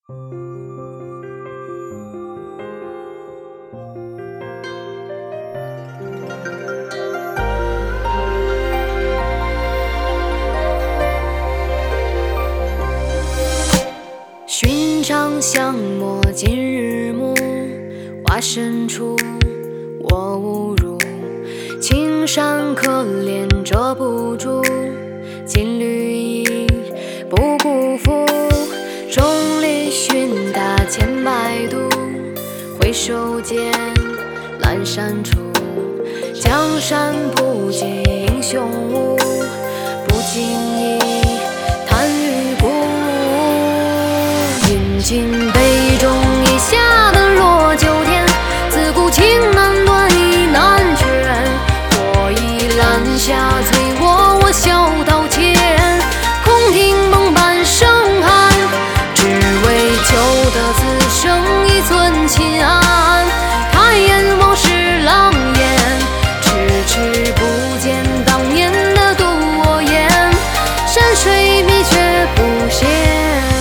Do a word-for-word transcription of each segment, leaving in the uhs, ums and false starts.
寻常相陌今日暮，花深处我误入。青山可怜遮不住，金缕衣不辜负。众里寻他千百度，回首间阑珊处。江山不及英雄无，不经意叹与孤。饮尽杯中以下的落九天，自古情难断意难全。火已揽下醉卧，我笑刀前。空听梦半声寒，只为求得此生一寸心安。开眼往事狼烟，迟迟不见当年的渡我眼。山水迷却不现。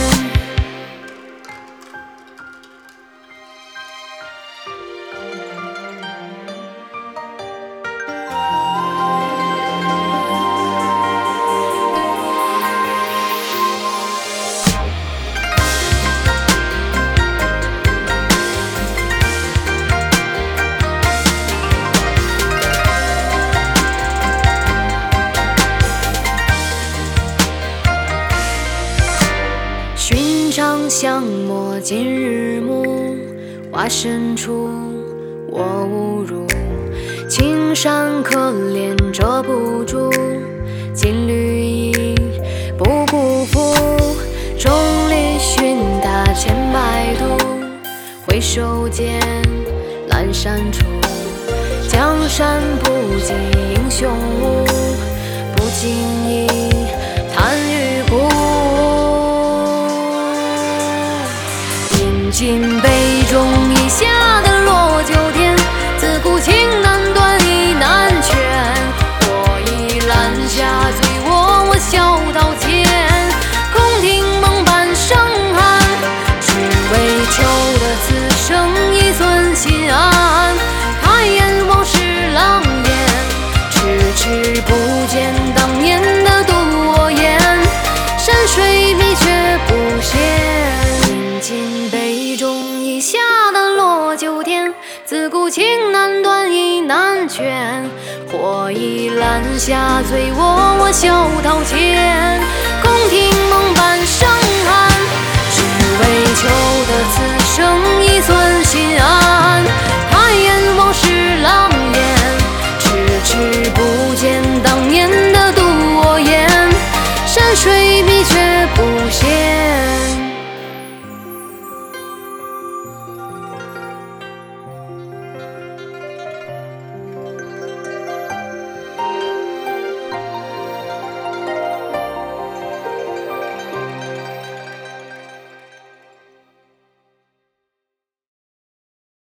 寻常相陌今日暮，花深处我误入。青山可怜遮不住，金缕衣不辜负。众里寻他千百度，回首间阑珊处。江山不及英雄无，不经意叹与孤。饮尽杯中以下的落九天，自古情难断意难全。火已揽下醉卧，我笑刀前。空听梦半声寒，只为求得此生一寸心安。开眼往事狼烟，迟迟不见当年的渡我眼。山水迷却不现。饮尽杯中以下的落九天，自古情难断意难全。火已揽下醉卧，我笑刀前。空听